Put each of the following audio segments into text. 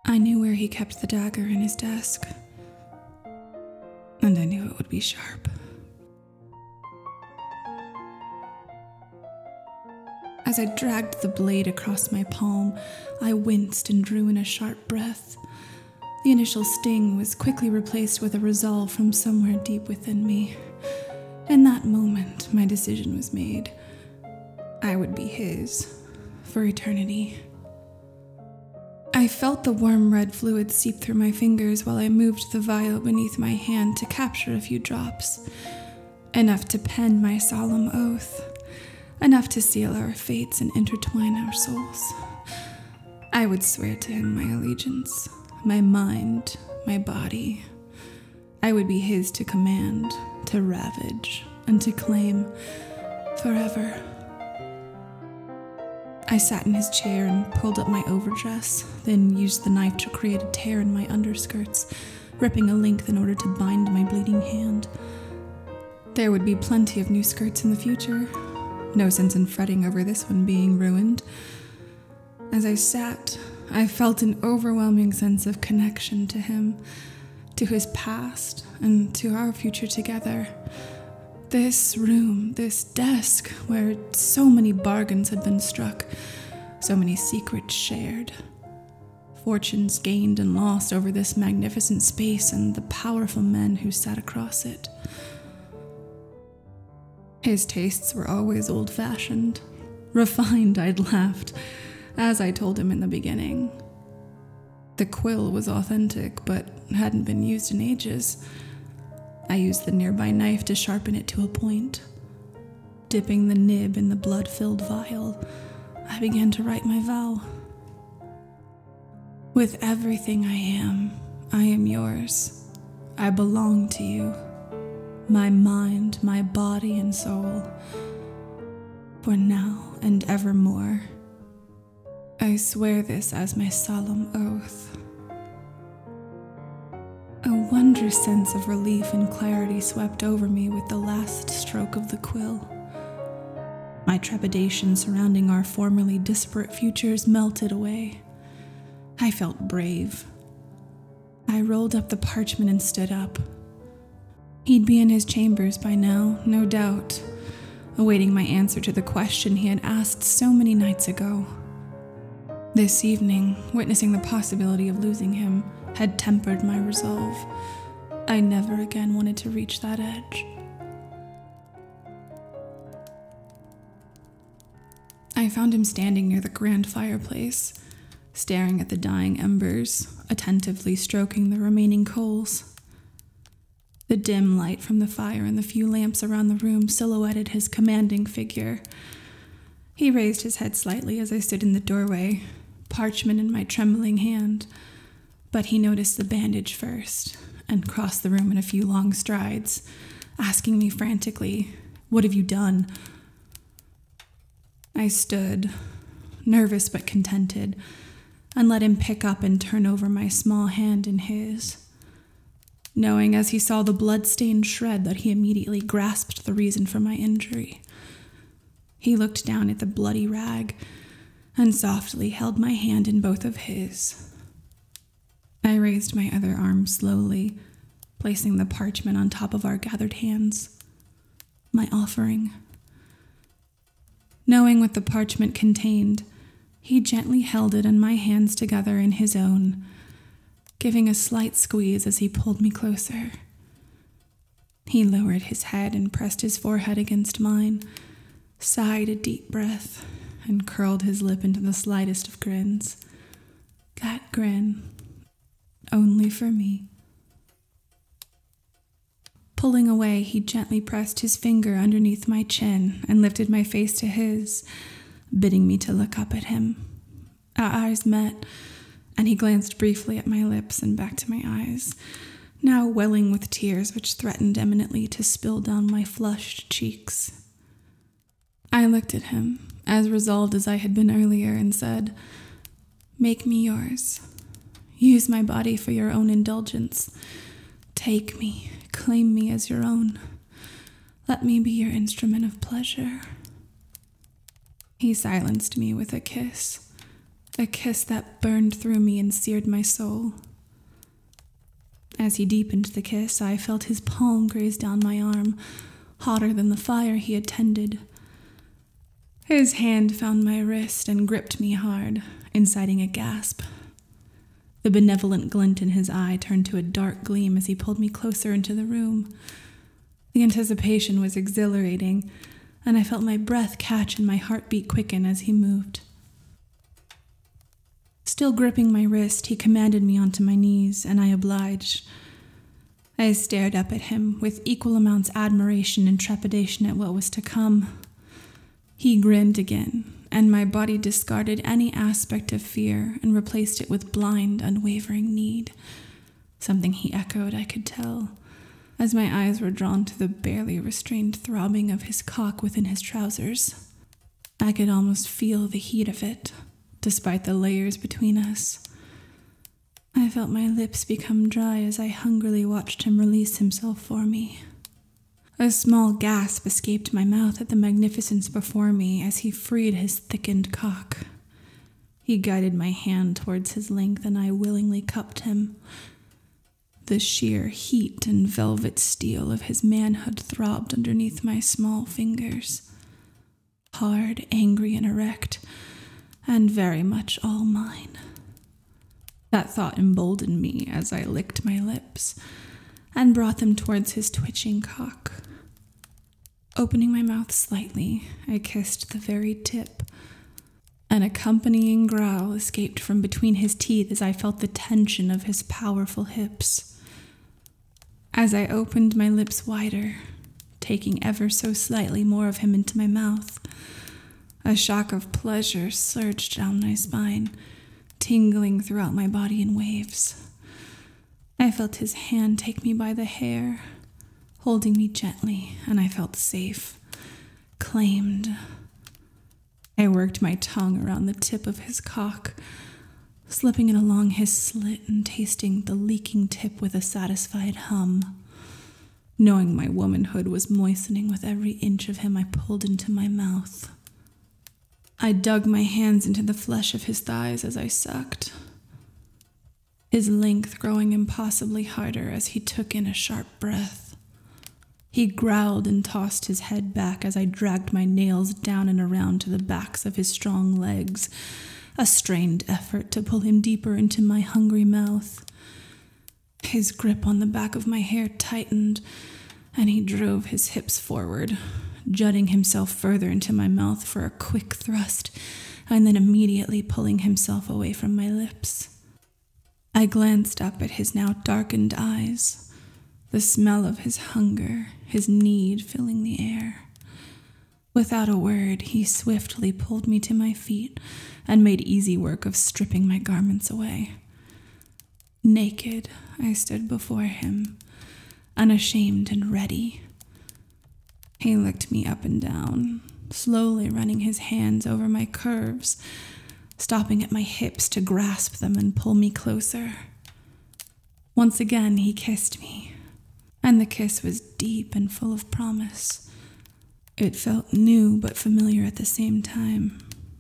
I knew where he kept the dagger in his desk, and I knew it would be sharp. As I dragged the blade across my palm, I winced and drew in a sharp breath. The initial sting was quickly replaced with a resolve from somewhere deep within me. In that moment, my decision was made. I would be his for eternity. I felt the warm red fluid seep through my fingers while I moved the vial beneath my hand to capture a few drops, enough to pen my solemn oath, enough to seal our fates and intertwine our souls. I would swear to him my allegiance, my mind, my body. I would be his to command, to ravage, and to claim forever. I sat in his chair and pulled up my overdress, then used the knife to create a tear in my underskirts, ripping a length in order to bind my bleeding hand. There would be plenty of new skirts in the future. No sense in fretting over this one being ruined. As I sat, I felt an overwhelming sense of connection to him, to his past, and to our future together. This room, this desk, where so many bargains had been struck, so many secrets shared, fortunes gained and lost over this magnificent space and the powerful men who sat across it. His tastes were always old-fashioned. Refined, I'd laughed, as I told him in the beginning. The quill was authentic, but hadn't been used in ages. I used the nearby knife to sharpen it to a point. Dipping the nib in the blood-filled vial, I began to write my vow. With everything I am yours. I belong to you. My mind, my body and soul. For now and evermore. I swear this as my solemn oath. A wondrous sense of relief and clarity swept over me with the last stroke of the quill. My trepidation surrounding our formerly disparate futures melted away. I felt brave. I rolled up the parchment and stood up. He'd be in his chambers by now, no doubt, awaiting my answer to the question he had asked so many nights ago. This evening, witnessing the possibility of losing him had tempered my resolve. I never again wanted to reach that edge. I found him standing near the grand fireplace, staring at the dying embers, attentively stroking the remaining coals. The dim light from the fire and the few lamps around the room silhouetted his commanding figure. He raised his head slightly as I stood in the doorway, parchment in my trembling hand, but he noticed the bandage first and crossed the room in a few long strides, asking me frantically, "What have you done?" I stood, nervous but contented, and let him pick up and turn over my small hand in his, knowing as he saw the blood-stained shred that he immediately grasped the reason for my injury. He looked down at the bloody rag and softly held my hand in both of his. I raised my other arm slowly, placing the parchment on top of our gathered hands, my offering. Knowing what the parchment contained, he gently held it and my hands together in his own, giving a slight squeeze as he pulled me closer. He lowered his head and pressed his forehead against mine, sighed a deep breath, and curled his lip into the slightest of grins. That grin, only for me. Pulling away, he gently pressed his finger underneath my chin and lifted my face to his, bidding me to look up at him. Our eyes met, and he glanced briefly at my lips and back to my eyes, now welling with tears which threatened imminently to spill down my flushed cheeks. I looked at him, as resolved as I had been earlier, and said, "Make me yours. Use my body for your own indulgence. Take me, claim me as your own. Let me be your instrument of pleasure." He silenced me with a kiss, a kiss that burned through me and seared my soul. As he deepened the kiss, I felt his palm graze down my arm, hotter than the fire he had tended. His hand found my wrist and gripped me hard, inciting a gasp. The benevolent glint in his eye turned to a dark gleam as he pulled me closer into the room. The anticipation was exhilarating, and I felt my breath catch and my heartbeat quicken as he moved. Still gripping my wrist, he commanded me onto my knees, and I obliged. I stared up at him with equal amounts admiration and trepidation at what was to come. He grinned again, and my body discarded any aspect of fear and replaced it with blind, unwavering need. Something he echoed, I could tell, as my eyes were drawn to the barely restrained throbbing of his cock within his trousers. I could almost feel the heat of it, despite the layers between us. I felt my lips become dry as I hungrily watched him release himself for me. A small gasp escaped my mouth at the magnificence before me as he freed his thickened cock. He guided my hand towards his length, and I willingly cupped him. The sheer heat and velvet steel of his manhood throbbed underneath my small fingers. Hard, angry, and erect, and very much all mine. That thought emboldened me as I licked my lips and brought them towards his twitching cock. Opening my mouth slightly, I kissed the very tip. An accompanying growl escaped from between his teeth as I felt the tension of his powerful hips. As I opened my lips wider, taking ever so slightly more of him into my mouth, a shock of pleasure surged down my spine, tingling throughout my body in waves. I felt his hand take me by the hair, holding me gently, and I felt safe, claimed. I worked my tongue around the tip of his cock, slipping it along his slit and tasting the leaking tip with a satisfied hum. Knowing my womanhood was moistening with every inch of him I pulled into my mouth. I dug my hands into the flesh of his thighs as I sucked, his length growing impossibly harder as he took in a sharp breath. He growled and tossed his head back as I dragged my nails down and around to the backs of his strong legs, a strained effort to pull him deeper into my hungry mouth. His grip on the back of my hair tightened, and he drove his hips forward, jutting himself further into my mouth for a quick thrust, and then immediately pulling himself away from my lips. I glanced up at his now darkened eyes, the smell of his hunger, his need filling the air. Without a word, he swiftly pulled me to my feet and made easy work of stripping my garments away. Naked, I stood before him, unashamed and ready. He licked me up and down, slowly running his hands over my curves, stopping at my hips to grasp them and pull me closer. Once again, he kissed me, and the kiss was deep and full of promise. It felt new but familiar at the same time.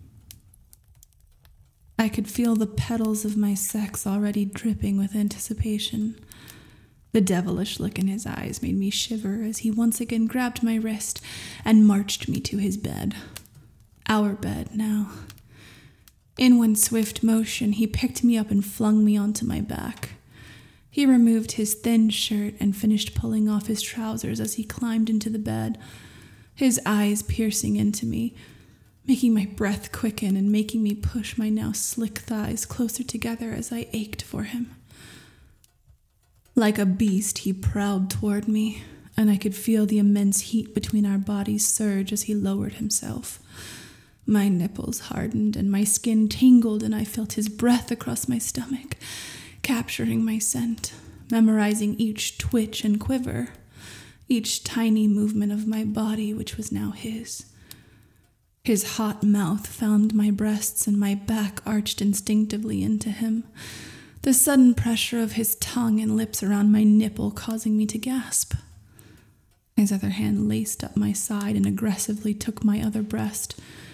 I could feel the petals of my sex already dripping with anticipation. The devilish look in his eyes made me shiver as he once again grabbed my wrist and marched me to his bed. Our bed now. In one swift motion, he picked me up and flung me onto my back. He removed his thin shirt and finished pulling off his trousers as he climbed into the bed, his eyes piercing into me, making my breath quicken and making me push my now slick thighs closer together as I ached for him. Like a beast, he prowled toward me, and I could feel the immense heat between our bodies surge as he lowered himself. My nipples hardened and my skin tingled, and I felt his breath across my stomach, capturing my scent, memorizing each twitch and quiver, each tiny movement of my body, which was now his. His hot mouth found my breasts, and my back arched instinctively into him, the sudden pressure of his tongue and lips around my nipple causing me to gasp. His other hand laced up my side and aggressively took my other breast,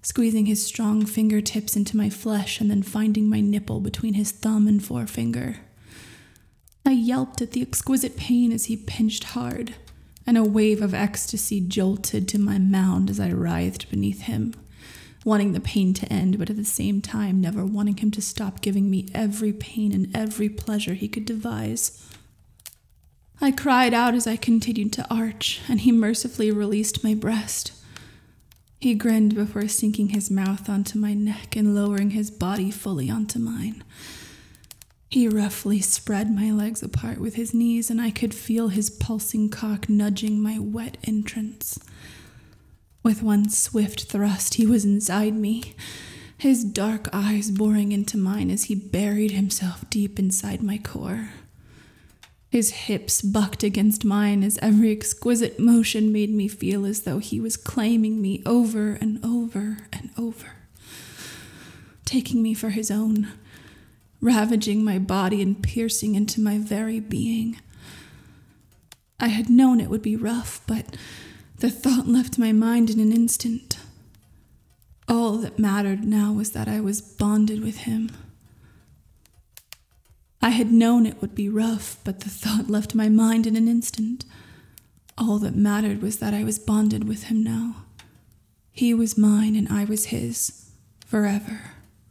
squeezing his strong fingertips into my flesh and then finding my nipple between his thumb and forefinger. I yelped at the exquisite pain as he pinched hard, and a wave of ecstasy jolted to my mound as I writhed beneath him, wanting the pain to end, but at the same time never wanting him to stop giving me every pain and every pleasure he could devise. I cried out as I continued to arch, and he mercifully released my breast. He grinned before sinking his mouth onto my neck and lowering his body fully onto mine. He roughly spread my legs apart with his knees, and I could feel his pulsing cock nudging my wet entrance. With one swift thrust, he was inside me, his dark eyes boring into mine as he buried himself deep inside my core. His hips bucked against mine as every exquisite motion made me feel as though he was claiming me over and over and over, taking me for his own, ravaging my body and piercing into my very being. I had known it would be rough, but the thought left my mind in an instant. All that mattered now was that I was bonded with him. I had known it would be rough, but the thought left my mind in an instant. All that mattered was that I was bonded with him now. He was mine and I was his, forever.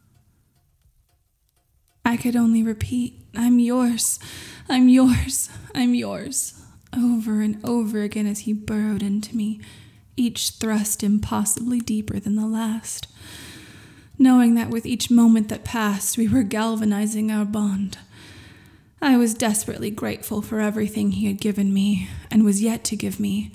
I could only repeat, "I'm yours, I'm yours, I'm yours," over and over again as he burrowed into me, each thrust impossibly deeper than the last, knowing that with each moment that passed, we were galvanizing our bond. I was desperately grateful for everything he had given me and was yet to give me.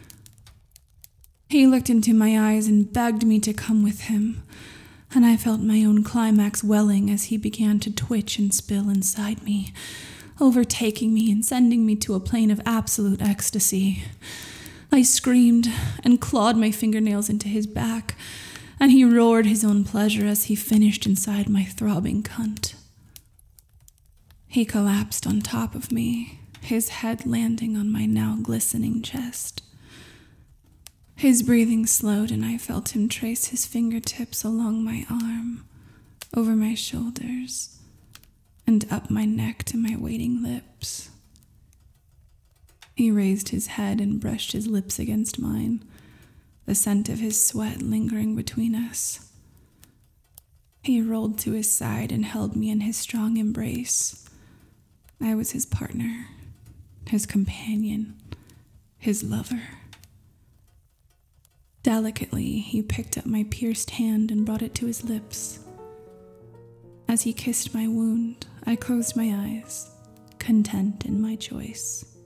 He looked into my eyes and begged me to come with him, and I felt my own climax welling as he began to twitch and spill inside me, overtaking me and sending me to a plane of absolute ecstasy. I screamed and clawed my fingernails into his back, and he roared his own pleasure as he finished inside my throbbing cunt. He collapsed on top of me, his head landing on my now glistening chest. His breathing slowed, and I felt him trace his fingertips along my arm, over my shoulders, and up my neck to my waiting lips. He raised his head and brushed his lips against mine, the scent of his sweat lingering between us. He rolled to his side and held me in his strong embrace. I was his partner, his companion, his lover. Delicately, he picked up my pierced hand and brought it to his lips. As he kissed my wound, I closed my eyes, content in my choice.